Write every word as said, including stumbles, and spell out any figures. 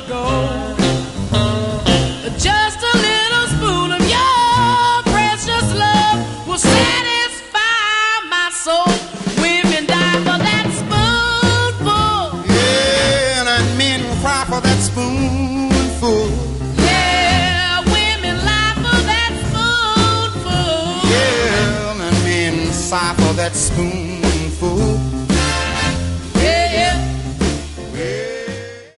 ago. Just a little spoon of your precious love will satisfy my soul. Women die for that spoonful. Yeah, and men cry for that spoonful. Yeah, women lie for that spoonful. Yeah, and men sigh for that spoonful.